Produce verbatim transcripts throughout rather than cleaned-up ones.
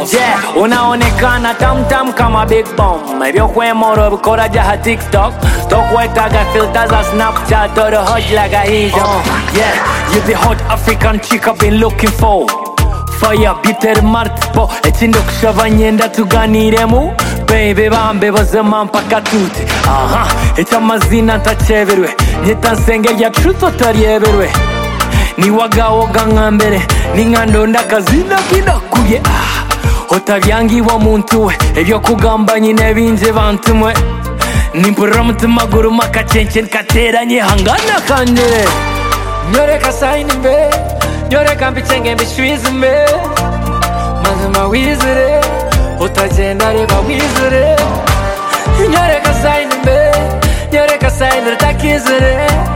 boss. Yeah, unaonekana tam tam kama big bomb. Hivyo kwe moro bukora jaha TikTok. Tokwetaga filters a Snapchat or the hot like a hijab. Yeah, you the hot African chick I've been looking for. Fire bitter martpo Etindo kushava nyenda tuganiremu Baby bambe bazema mpaka tuti Aha, echa mazina ntacheberwe Nyeta nsenge ya truth otaryeberwe Ni waga woga ngambere Ni ngando ndakazina kinakuye Ah, otavyangi wa muntu we Ebyo kugamba nyine binje bantu mwe Nimpura mutima guru makachenchen kateranye hangana kanje Nyoreka saini mbe Nyoreka mbichenge mbishwizi mbe Mazima wizire Utagenda reba wizire Nyoreka saini mbe Nyoreka saini rutakizire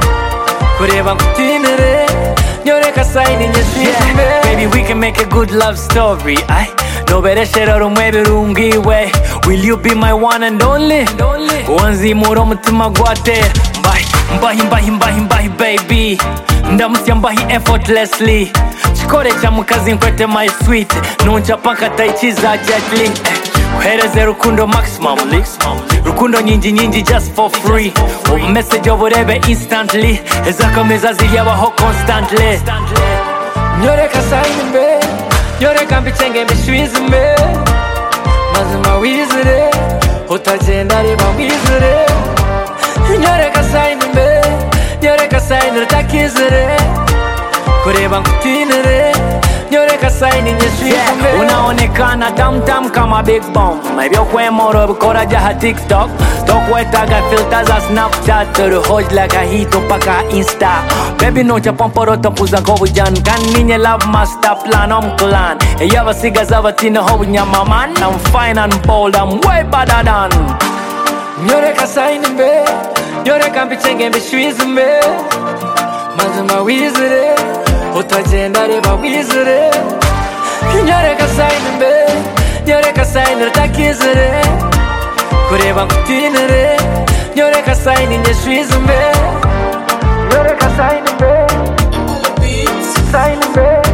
Kureba nkutinire Nyoreka saini nyeshizi mbe Baby we can make a good love story ay Nobereshera rumwe birungiwe Will you be my one and only Wanzi muro mutima gwate Mbahi, mbahi, mbahi, mbahi, mbahi baby Ndamusya mbahi effortlessly Chikore cha mukazi nkwete my sweet Nuncha paka taichiza jetli Uhereze rukundo maximumly Rukundo nyinji nyinji just for free Message oburebe instantly Ezakomeza zilyabaho constantly Nyoreka saini mbe Nyoreka mbichenge mbishwizi mbe Mazima wizire Utagenda reba wizire Nyoreka saini mbe Nyoreka saini rutakizire Kureba nkutinire Nyoreka saini nyeshizi mbe Unaonekana tam tam kama big bomb Hivyo kwe moro bukora jaha TikTok Tokwetaga filters a Snapchat Turu hoj like a hito paka Insta Baby nocha pomporo topuza kobu jan Kan ninye love master plan om clan Eyava siga zavatina hobu nyama man I'm fine and bold, I'm way better than Nyoreka saini mbe Nyoreka mbichenge mbishwizi mbe Mazima wizire Utagenda reba wizire Nyoreka saini mbe Nyoreka saini rutakizire Kureba nkutinire Nyoreka saini nyeshizi mbe Nyoreka saini mbe Saini mbe